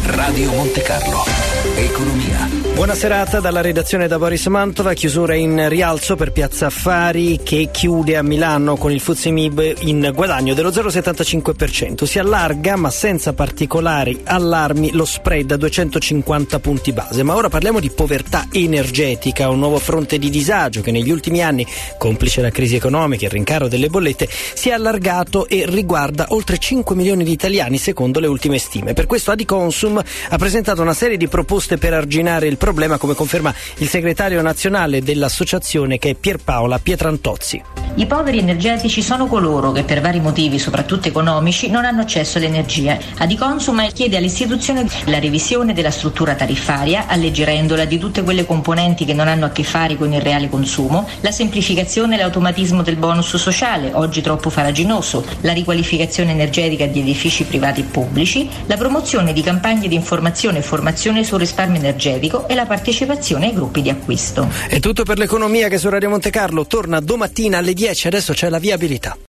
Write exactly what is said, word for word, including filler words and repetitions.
Radio Monte Carlo. Economia. Buona serata dalla redazione da Boris Mantova. Chiusura in rialzo per Piazza Affari, che chiude a Milano con il F T S E M I B in guadagno dello zero virgola settantacinque per cento. Si allarga, ma senza particolari allarmi, lo spread a duecentocinquanta punti base. Ma ora parliamo di povertà energetica, un nuovo fronte di disagio che negli ultimi anni, complice la crisi economica e il rincaro delle bollette, si è allargato e riguarda oltre cinque milioni di italiani secondo le ultime stime. Per questo Adiconsum ha presentato una serie di proposte per arginare il problema, come conferma il segretario nazionale dell'associazione, che è Pierpaola Pietrantozzi. I poveri energetici sono coloro che per vari motivi, soprattutto economici, non hanno accesso all'energia. Adiconsum chiede all'istituzione la revisione della struttura tariffaria, alleggerendola di tutte quelle componenti che non hanno a che fare con il reale consumo, la semplificazione e l'automatismo del bonus sociale, oggi troppo farraginoso, la riqualificazione energetica di edifici privati e pubblici, la promozione di campagne di informazione e formazione sul risparmio energetico e la partecipazione ai gruppi di acquisto. È tutto per l'economia, che su Radio Monte Carlo torna domattina alle dieci. Adesso c'è la viabilità.